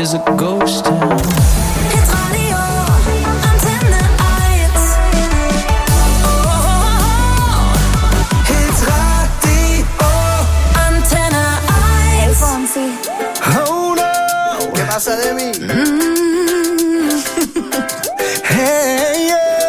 is a ghost town. Hitradio Antenne 1. Hitradio Antenne 1. Fonsi. Oh no. ¿Qué pasa de mí? Hey,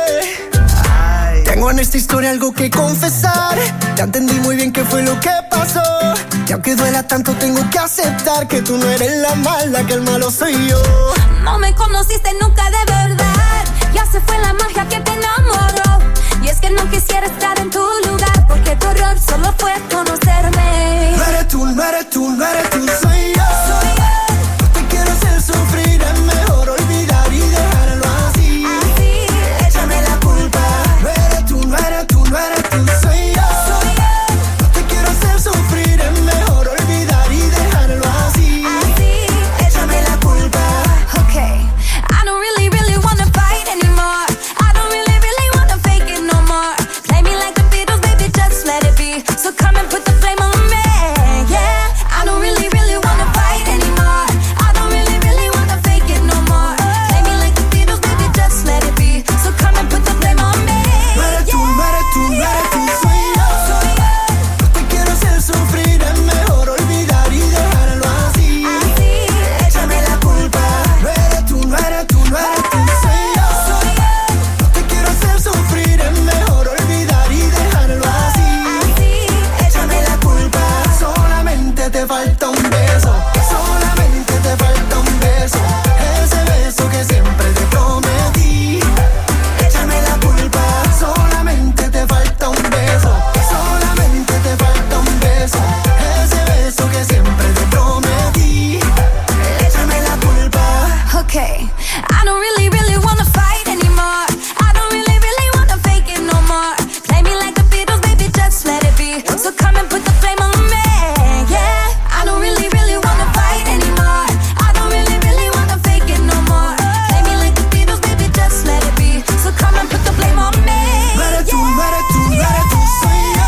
yeah. Tengo en esta historia algo que confesar. Ya entendí muy bien qué fue lo que pasó. Y aunque duela tanto tengo que aceptar que tú no eres la mala, que el malo soy yo. No me conociste nunca de verdad. Ya se fue la magia que te enamoró. Y es que no quisiera estar en tu lugar, porque tu error solo fue conocerme. No eres tú, no eres tú, no eres tú, soy yo. Soy yo. No te quiero hacer sufrir, es mejor olvidar y dejarlo así. Así, Échame la culpa. No eres tú, no eres tú, no eres tú, soy yo. soy yo. No te quiero hacer sufrir, es mejor olvidar y dejarlo así. Así, Échame la culpa. okay. I don't really, really wanna fight anymore. I don't really, really wanna fake it no more. Play me like the Beatles, baby, just let it be. So come and put the flame on me, yeah. I don't really, really wanna fight anymore. I don't really, really wanna fake it no more. Play me like the Beatles, baby, just let it be. So come and put the flame on me, No eres tú, no eres tú, no eres tú, soy yo. soy yo. No te quiero hacer sufrir, es mejor olvidar y dejarlo así. Así, Échame la culpa. No eres tú, no eres tú, no eres tú, soy yo. soy yo. No te quiero hacer sufrir, es mejor olvidar y dejarlo así. Así, Échame la culpa. Solamente te falta un beso. Solamente te falta un beso. Ese beso que siempre te prometí. Échame la culpa. Solamente te falta un beso. Solamente te falta un beso. Ese beso que siempre te prometí. Échame la culpa. okay. I don't really, really wanna fight anymore. I don't really, really wanna fake it no more. Play me like the Beatles, baby, just let it be. So come and put the flame on me, yeah. I don't really, really wanna fight anymore. I don't really, really wanna fake it no more. Play me like the Beatles, baby, just let it be. So come and put the flame on me, No eres tú, no eres tú, no eres tú, soy yo.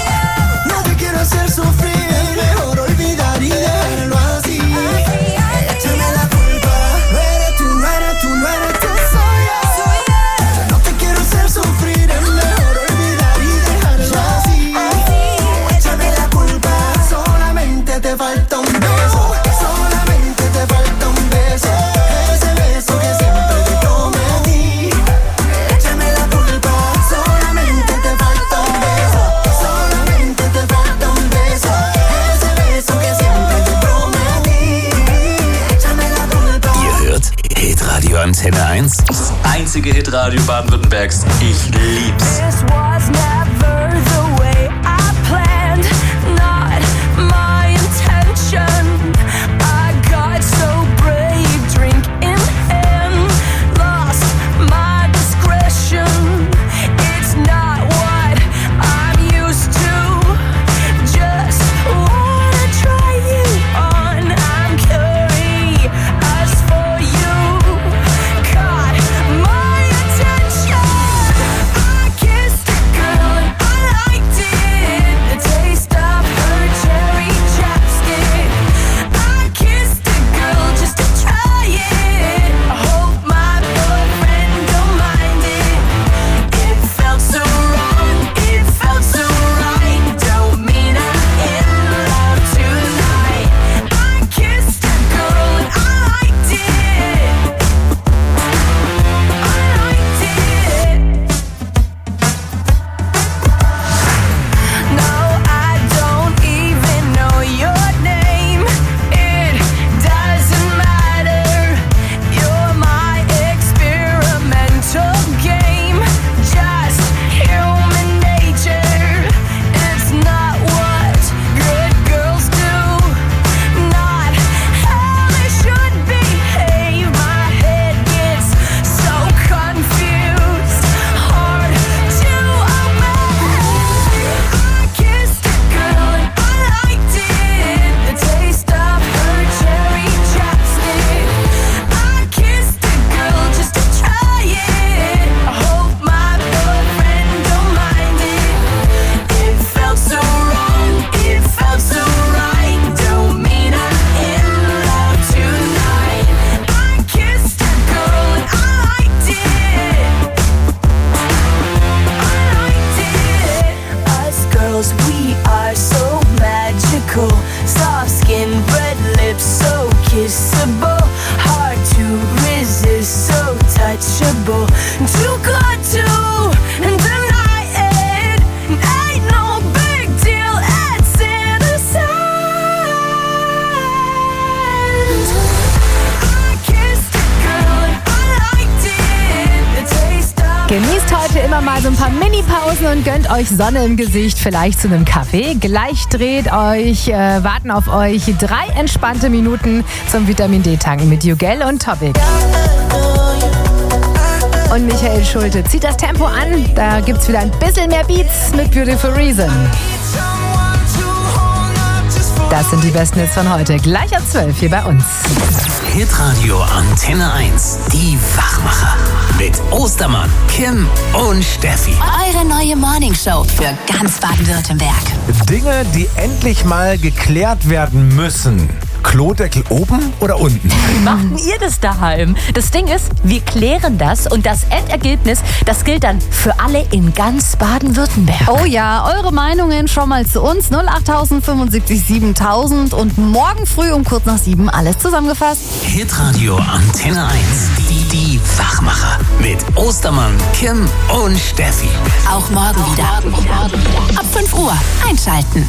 No te quiero hacer sufrir, es mejor olvidar y dejarlo así. Échame la culpa. No eres tú, no eres tú, no eres tú, soy yo. No te quiero hacer sufrir, es mejor olvidar y dejarlo así. Échame la culpa. Solamente te falta un beso. Solamente te falta un beso. Ese beso que siempre te prometí. Échame la culpa. Solamente te falta un beso. Solamente te falta un beso. Ese beso que siempre te prometí. Échame la culpa. Ihr hört Hitradio Antenne 1. Das einzige Hitradio Baden-Württembergs. Ich lieb's. This was never the way I planned, not my intention. I got so brave, drink in hand, lost my discretion. It's not what I'm used to. Just wanna try you on. I'm curious for you. Caught my attention. I kissed a girl Genießt heute immer mal so ein paar Mini-Pausen und gönnt euch Sonne im Gesicht, vielleicht zu einem Kaffee. Gleich warten auf euch 3 entspannte Minuten zum Vitamin-D-Tanken mit Jugel und Topic. Und Michael Schulte zieht das Tempo an. Da gibt's wieder ein bisschen mehr Beats mit Beautiful Reason. Das sind die besten Hits von heute. Gleich ab 12 hier bei uns. Hitradio Antenne 1. Die Wachmacher. Mit Ostermann, Kim und Steffi. Eure neue Morningshow für ganz Baden-Württemberg. Dinge, die endlich mal geklärt werden müssen. Klodeckel oben oder unten? Wie macht denn ihr das daheim? Das Ding ist, wir klären das und das Endergebnis, das gilt dann für alle in ganz Baden-Württemberg. Oh ja, eure Meinungen schon mal zu uns. 08000 75 7000 und morgen früh um kurz nach 7 alles zusammengefasst. Hitradio Antenne 1. Die Wachmacher. Mit Ostermann, Kim und Steffi. Auch morgen wieder. Ab 5 Uhr einschalten.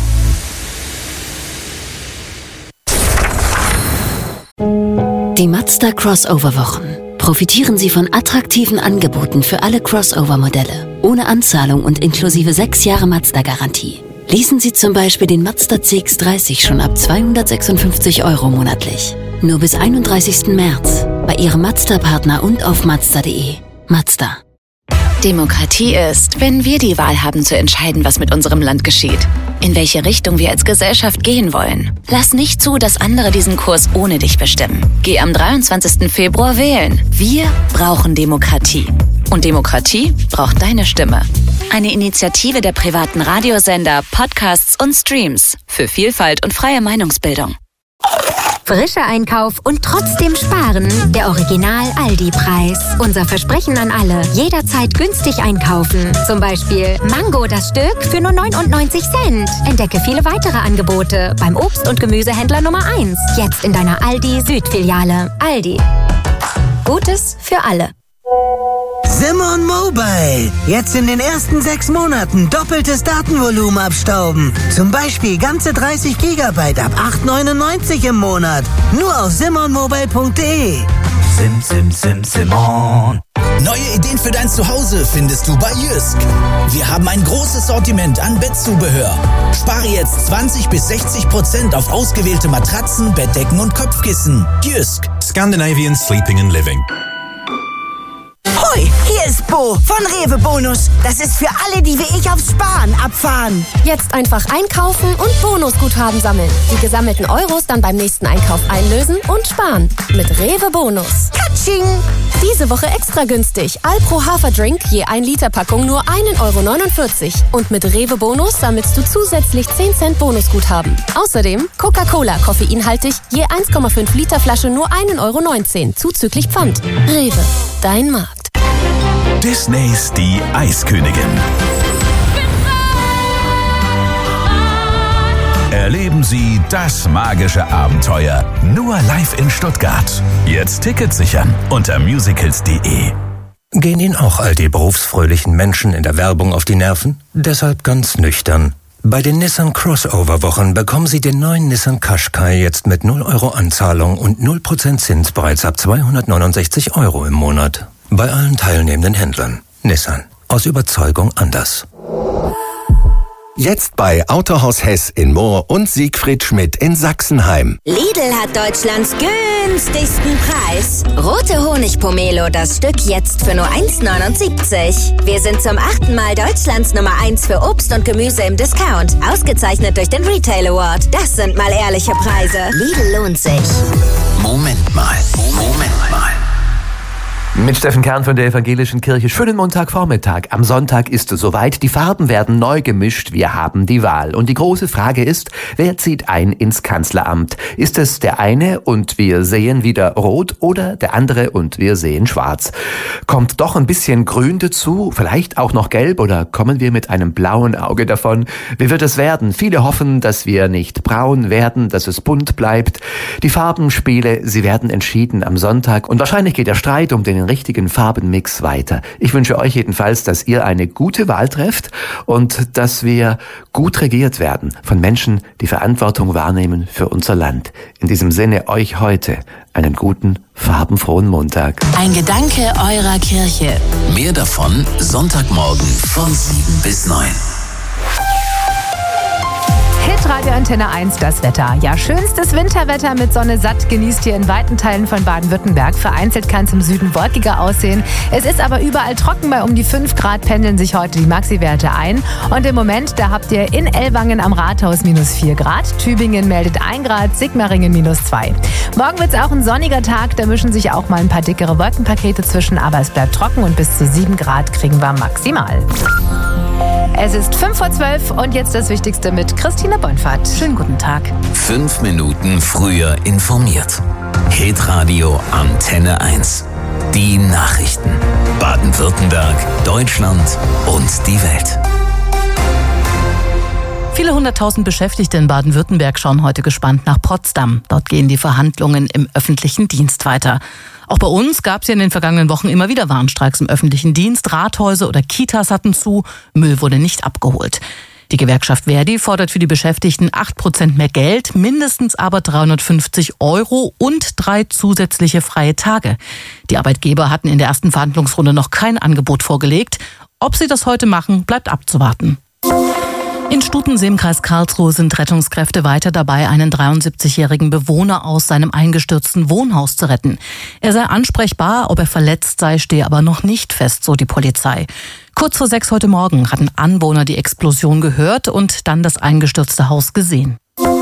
Die Mazda Crossover-Wochen. Profitieren Sie von attraktiven Angeboten für alle Crossover-Modelle. Ohne Anzahlung und inklusive 6 Jahre Mazda-Garantie. Leasen Sie zum Beispiel den Mazda CX-30 schon ab 256 € monatlich. Nur bis 31. März. Bei Ihrem Mazda-Partner und auf Mazda.de. Mazda. Demokratie ist, wenn wir die Wahl haben zu entscheiden, was mit unserem Land geschieht. In welche Richtung wir als Gesellschaft gehen wollen. Lass nicht zu, dass andere diesen Kurs ohne dich bestimmen. Geh am 23. Februar wählen. Wir brauchen Demokratie. Und Demokratie braucht deine Stimme. Eine Initiative der privaten Radiosender, Podcasts und Streams. Für Vielfalt und freie Meinungsbildung. Frischer Einkauf und trotzdem sparen. Der Original-Aldi-Preis. Unser Versprechen an alle. Jederzeit günstig einkaufen. Zum Beispiel Mango das Stück für nur 99 Cent. Entdecke viele weitere Angebote beim Obst- und Gemüsehändler Nummer 1. Jetzt in deiner Aldi-Südfiliale. Aldi. Gutes für alle. Simon Mobile. Jetzt in den ersten 6 Monaten doppeltes Datenvolumen abstauben. Zum Beispiel ganze 30 GB ab 8,99 im Monat. Nur auf simonmobile.de. Simon. Neue Ideen für dein Zuhause findest du bei Jysk. Wir haben ein großes Sortiment an Bettzubehör. Spare jetzt 20-60% auf ausgewählte Matratzen, Bettdecken und Kopfkissen. Jysk. Scandinavian Sleeping and Living. Hoi, hier ist Bo von Rewe Bonus. Das ist für alle, die wie ich aufs Sparen abfahren. Jetzt einfach einkaufen und Bonusguthaben sammeln. Die gesammelten Euros dann beim nächsten Einkauf einlösen und sparen. Mit Rewe Bonus. Katsching! Diese Woche extra günstig. Alpro Haferdrink, je 1 Liter Packung nur 1,49 €. Und mit Rewe Bonus sammelst du zusätzlich 10 Cent Bonusguthaben. Außerdem Coca-Cola, koffeinhaltig, je 1,5 Liter Flasche nur 1,19 €, zuzüglich Pfand. Rewe, dein Markt. Disneys Die Eiskönigin. Erleben Sie das magische Abenteuer nur live in Stuttgart. Jetzt Tickets sichern unter musicals.de. Gehen Ihnen auch all die berufsfröhlichen Menschen in der Werbung auf die Nerven? Deshalb ganz nüchtern. Bei den Nissan Crossover-Wochen bekommen Sie den neuen Nissan Qashqai jetzt mit 0 € Anzahlung und 0% Zins bereits ab 269 € im Monat. Bei allen teilnehmenden Händlern. Nissan. Aus Überzeugung anders. Jetzt bei Autohaus Hess in Moor und Siegfried Schmidt in Sachsenheim. Lidl hat Deutschlands günstigsten Preis. Rote Honigpomelo, das Stück jetzt für nur 1,79 €. Wir sind zum 8. Mal Deutschlands Nummer 1 für Obst und Gemüse im Discount. Ausgezeichnet durch den Retail Award. Das sind mal ehrliche Preise. Lidl lohnt sich. Moment mal. Mit Steffen Kern von der Evangelischen Kirche. Schönen Montagvormittag. Am Sonntag ist es soweit. Die Farben werden neu gemischt. Wir haben die Wahl. Und die große Frage ist, wer zieht ein ins Kanzleramt? Ist es der eine und wir sehen wieder rot oder der andere und wir sehen schwarz? Kommt doch ein bisschen grün dazu, vielleicht auch noch gelb oder kommen wir mit einem blauen Auge davon? Wie wird es werden? Viele hoffen, dass wir nicht braun werden, dass es bunt bleibt. Die Farbenspiele, sie werden entschieden am Sonntag und wahrscheinlich geht der Streit um den einen richtigen Farbenmix weiter. Ich wünsche euch jedenfalls, dass ihr eine gute Wahl trefft und dass wir gut regiert werden von Menschen, die Verantwortung wahrnehmen für unser Land. In diesem Sinne euch heute einen guten, farbenfrohen Montag. Ein Gedanke eurer Kirche. Mehr davon Sonntagmorgen von 7 bis 9. Hitradio Antenne 1, das Wetter. Ja, schönstes Winterwetter mit Sonne satt genießt ihr in weiten Teilen von Baden-Württemberg. Vereinzelt kann es im Süden wolkiger aussehen. Es ist aber überall trocken. Bei um die 5 Grad pendeln sich heute die Maxi-Werte ein. Und im Moment, da habt ihr in Ellwangen am Rathaus -4 Grad. Tübingen meldet 1 Grad, Sigmaringen -2. Morgen wird es auch ein sonniger Tag. Da mischen sich auch mal ein paar dickere Wolkenpakete zwischen. Aber es bleibt trocken und bis zu 7 Grad kriegen wir maximal. Es ist 5:12 und jetzt das Wichtigste mit Christine Bonfahrt. Schönen guten Tag. 5 Minuten früher informiert. Hitradio Antenne 1. Die Nachrichten. Baden-Württemberg, Deutschland und die Welt. Viele 100.000 Beschäftigte in Baden-Württemberg schauen heute gespannt nach Potsdam. Dort gehen die Verhandlungen im öffentlichen Dienst weiter. Auch bei uns gab es ja in den vergangenen Wochen immer wieder Warnstreiks im öffentlichen Dienst. Rathäuser oder Kitas hatten zu, Müll wurde nicht abgeholt. Die Gewerkschaft Verdi fordert für die Beschäftigten 8% mehr Geld, mindestens aber 350 € und 3 zusätzliche freie Tage. Die Arbeitgeber hatten in der ersten Verhandlungsrunde noch kein Angebot vorgelegt. Ob sie das heute machen, bleibt abzuwarten. In Stutensee im Kreis Karlsruhe sind Rettungskräfte weiter dabei, einen 73-jährigen Bewohner aus seinem eingestürzten Wohnhaus zu retten. Er sei ansprechbar, ob er verletzt sei, stehe aber noch nicht fest, so die Polizei. Kurz vor 6 heute Morgen hatten Anwohner die Explosion gehört und dann das eingestürzte Haus gesehen.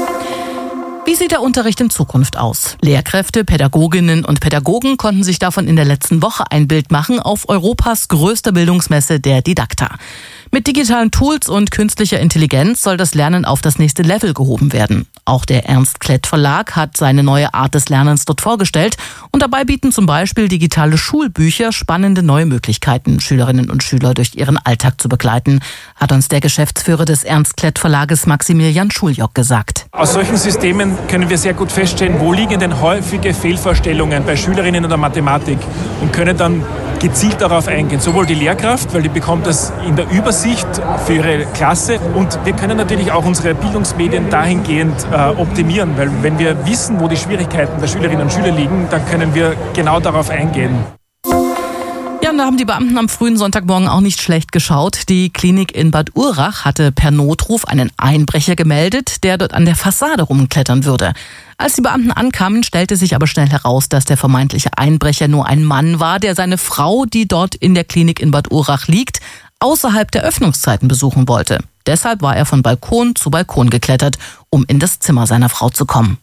Wie sieht der Unterricht in Zukunft aus? Lehrkräfte, Pädagoginnen und Pädagogen konnten sich davon in der letzten Woche ein Bild machen auf Europas größter Bildungsmesse, der Didakta. Mit digitalen Tools und künstlicher Intelligenz soll das Lernen auf das nächste Level gehoben werden. Auch der Ernst Klett Verlag hat seine neue Art des Lernens dort vorgestellt und dabei bieten zum Beispiel digitale Schulbücher spannende neue Möglichkeiten, Schülerinnen und Schüler durch ihren Alltag zu begleiten, hat uns der Geschäftsführer des Ernst Klett Verlages Maximilian Schuljock gesagt. Aus solchen Systemen können wir sehr gut feststellen, wo liegen denn häufige Fehlvorstellungen bei Schülerinnen in der Mathematik und können dann gezielt darauf eingehen. Sowohl die Lehrkraft, weil die bekommt das in der Übersicht für ihre Klasse und wir können natürlich auch unsere Bildungsmedien dahingehend optimieren, weil wenn wir wissen, wo die Schwierigkeiten der Schülerinnen und Schüler liegen, dann können wir genau darauf eingehen. Ja, und da haben die Beamten am frühen Sonntagmorgen auch nicht schlecht geschaut. Die Klinik in Bad Urach hatte per Notruf einen Einbrecher gemeldet, der dort an der Fassade rumklettern würde. Als die Beamten ankamen, stellte sich aber schnell heraus, dass der vermeintliche Einbrecher nur ein Mann war, der seine Frau, die dort in der Klinik in Bad Urach liegt, außerhalb der Öffnungszeiten besuchen wollte. Deshalb war er von Balkon zu Balkon geklettert, um in das Zimmer seiner Frau zu kommen.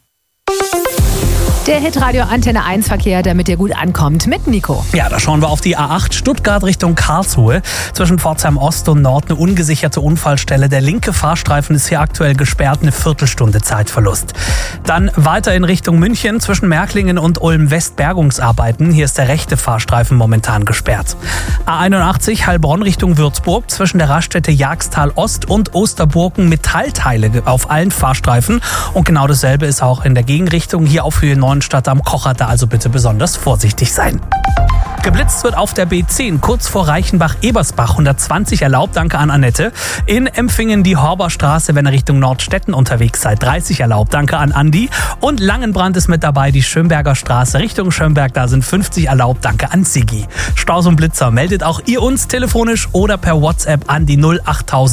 Der Hitradio Antenne 1 Verkehr, damit ihr gut ankommt, mit Nico. Ja, da schauen wir auf die A8 Stuttgart Richtung Karlsruhe. Zwischen Pforzheim Ost und Nord eine ungesicherte Unfallstelle. Der linke Fahrstreifen ist hier aktuell gesperrt, eine Viertelstunde Zeitverlust. Dann weiter in Richtung München zwischen Märklingen und Ulm West Bergungsarbeiten. Hier ist der rechte Fahrstreifen momentan gesperrt. A81 Heilbronn Richtung Würzburg zwischen der Raststätte Jagstal Ost und Osterburgen Metallteile auf allen Fahrstreifen. Und genau dasselbe ist auch in der Gegenrichtung hier auf Höhe 9 Stadt am Kocher, da also bitte besonders vorsichtig sein. Geblitzt wird auf der B10 kurz vor Reichenbach-Ebersbach 120 erlaubt, danke an Annette. In Empfingen die Horberstraße, wenn ihr Richtung Nordstetten unterwegs seid, 30 erlaubt, danke an Andi. Und Langenbrand ist mit dabei, die Schönberger Straße Richtung Schönberg, da sind 50 erlaubt, danke an Sigi. Staus und Blitzer meldet auch ihr uns telefonisch oder per WhatsApp an die 08000